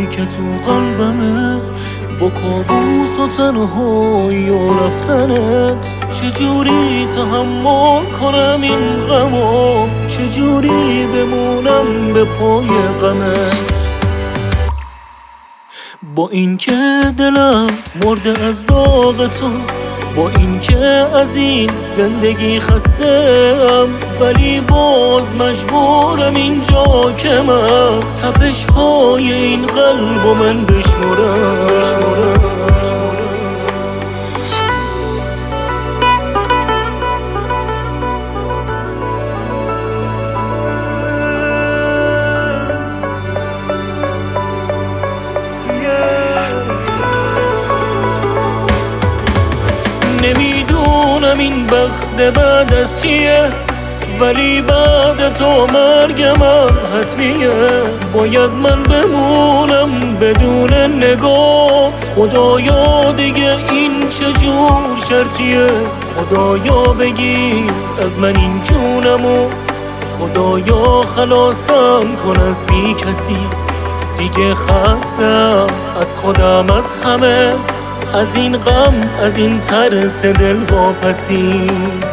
چیزی که تو قلبمه، با کابوس و تنهایی و رفتنت. چجوری تحمل کنم این غمو، چجوری بمونم به پای غمت. با اینکه دلم مرده از داغ تو، با اینکه از این زندگی خسته‌ام، ولی باز مجبورم اینجا که من تپش های این قلب و من بشمرم. نمیدونم این بخت بعد از چیه، ولی بعد تو مرگ من حتمیه. باید من بمونم بدون نگات، خدایا دیگه این چجور شرطیه. خدایا بگیر از من این جونمو، خدایا خلاصم کن از بی کسی. دیگه خستم از خودم، از همه، از این غم، از این ترس دل واپسی.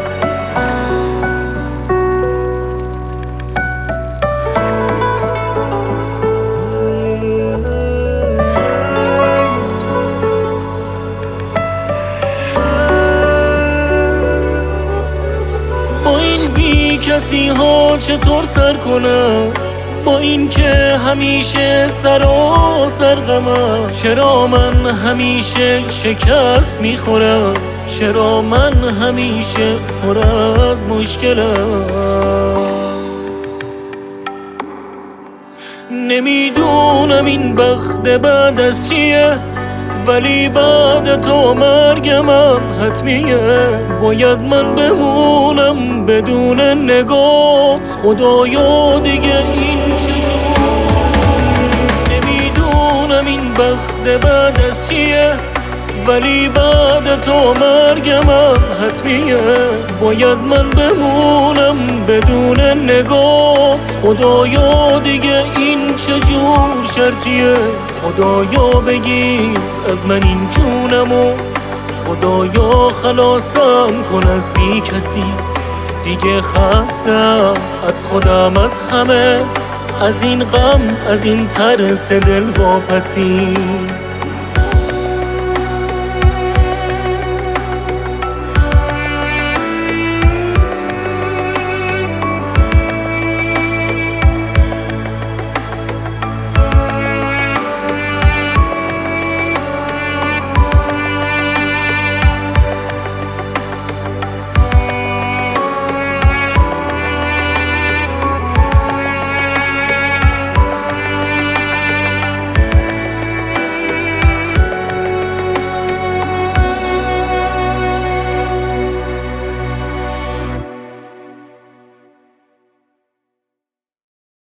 با این بی کسی ها چطور سر کنم، با این که همیشه سراسر غمم. چرا من همیشه شکست میخورم، چرا من همیشه پر از مشکلم. نمیدونم این بخت بعد از چیه، ولی بعد تو مرگ من حتمیه. باید من بمونم بدون نگات، خدایا دیگه این چجور. نمیدونم این بخت بعد از چیه، ولی بعد تو مرگ من حتمیه. باید من بمونم بدون نگات، خدایا دیگه این چجور شرطیه. خدایا بگیر از من این جونمو، خدایا خلاصم کن از بی کسی. دیگه خستم از خودم، از همه، از این غم، از این ترس دل واپسی.